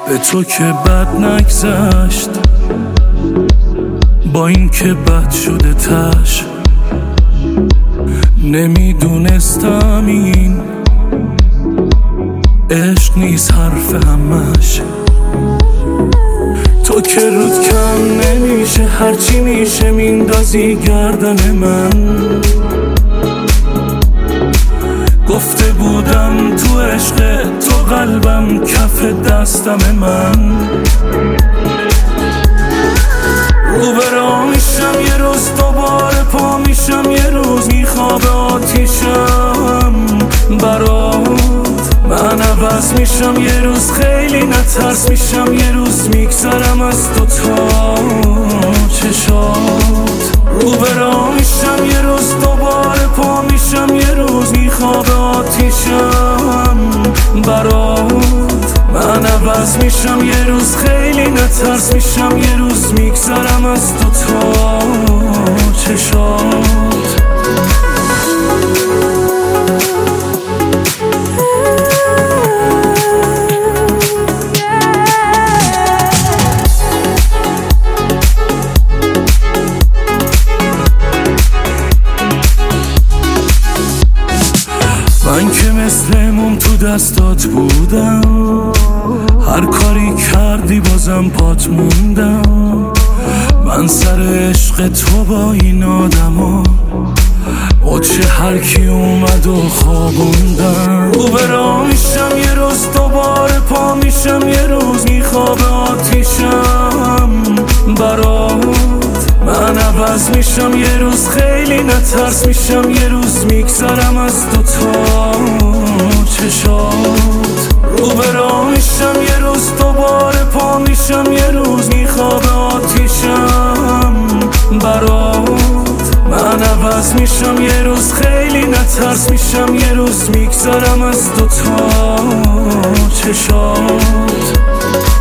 به تو که بد نگذشت، با این که بد شده تش. نمیدونستم این عشق نیست حرف همش. تو که رود کم نمیشه، هرچی میشه میندازی گردن من. گفته بودم تو عشق تو قلبم کف دستم من. رو به راه میشم یه روز دوباره پا میشم، یه روز میخواب آتیشم برات. من عوض میشم یه روز، خیلی نترس میشم یه روز، میگذرم از تو تا چشات. رو به راه میشم یه روز دوباره پا میشم، یه روز میخواب آتیشم برات. من عوض میشم یه روز، خیلی نترس میشم یه روز، میگذرم از تو تا چشات. من که مثل موم تو دستات بودم، هر کاری کردی بازم پات موندم. من سر عشق تو با این آدما چه هر کی اومد و خوابوندم. رو به راه میشم یه روز دوباره پا میشم، یه روز میخواب آتیشم برات. من عوض میشم یه روز، خیلی نترس میشم یه روز، میگذرم از تو تا چشات. رو به راه میشم یه روز دوباره پا میشم، یه روز میخواب آتیشم برات. من عوض میشم یه روز، خیلی نترس میشم یه روز، میگذرم از تو تا چشات.